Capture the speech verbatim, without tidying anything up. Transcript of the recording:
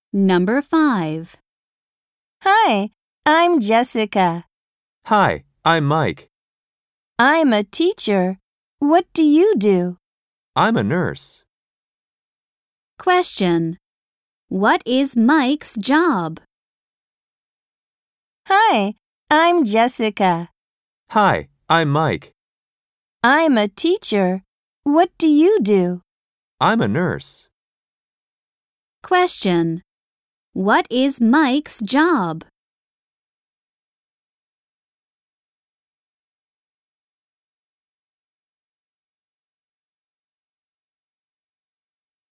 Number five. Hi, I'm Jessica. Hi, I'm Mike. I'm a teacher. What do you do? I'm a nurse. Question. What is Mike's job? Hi, I'm Jessica. Hi, I'm Mike. I'm a teacher. What do you do? I'm a nurse. Question. What is Mike's job?